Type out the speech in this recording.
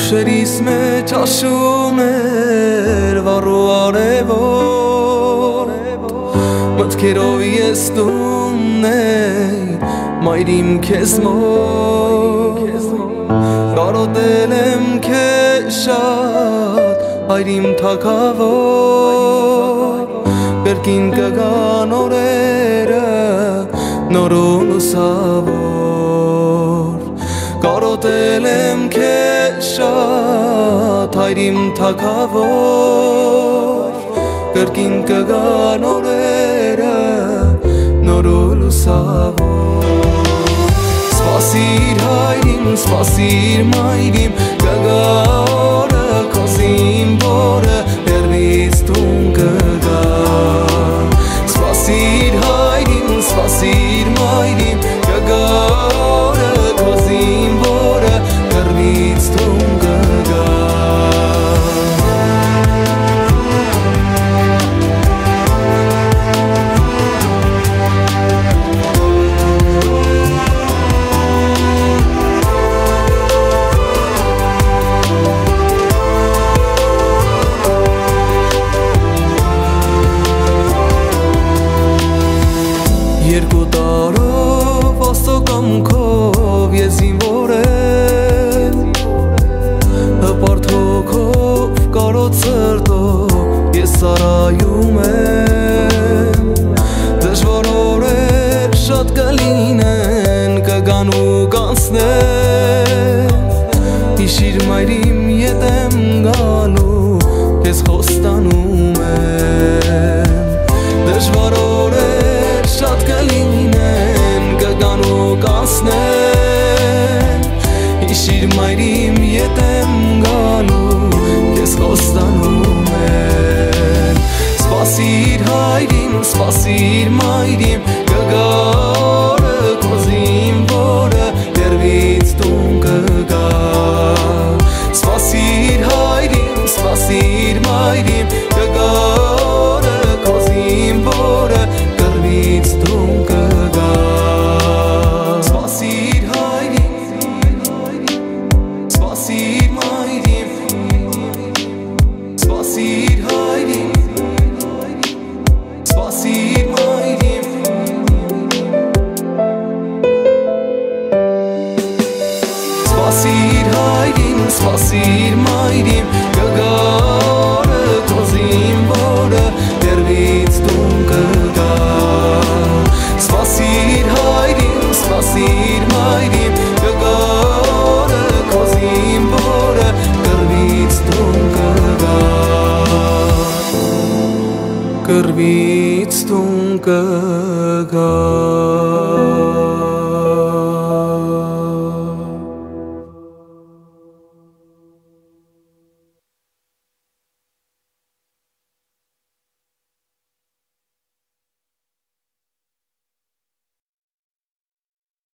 Ուշերիս մեջ աշում էր վառու արևոր Մտքերով ես տունն էի մայրիմ քեզ մոտ Կարոտել եմ քեզ շատ հայրիմ թագավոր Կրկին կգան օրերը նոր ու լուսավոր Կարոտել եմ քեզ շատ հայրիմ թագավոր Կրկին կգան օրերը նոր ու լուսավոր Սպասիր հայրիմ, սպասիր մայրիմ Կգա օրը քո զինվորը հեռվից տուն կգա Սպասիր հայրիմ, սպասիր մայրիմ Կգա օրը քո զինվորը հեռվից տուն կգա Երկու տարով աստո կամքով ես զինվոր եմ Հպարտ հոգով կարոտ սրտով ես սարայում եմ Դժվար օրեր շատ կլինեն կգան ու կանցնեն Հիշիր մայրիմ ետ եմ գալու քեզ խոստանում եմ Դժվար օրեր շատ կլինեն կգան ու կանցնեն Հիշիր մայրիմ ետ եմ գալու քեզ խոստանում եմ Սպասիր հայրիմ, սպասիր մայրիմ կգա օրը քո զինվորը հեռվից տուն կգա Սպասիր հայրիմ, սպասիր մայրիմ կգա օրը քո զինվորը հեռվից տուն կգա Սպասիր հայրիմ, սպասիր մայրիմ Սպասիր հայրիմ, սպասիր մայրիմ Սպասիր հայրիմ, սպասիր մայրիմ կգա օրը քո զինվորը հեռվից տուն կգա Սպասիր հայրիմ, սպասիր մայրիմ կգա օրը քո զինվորը հեռվից տուն կգա Հեռվից տուն կգա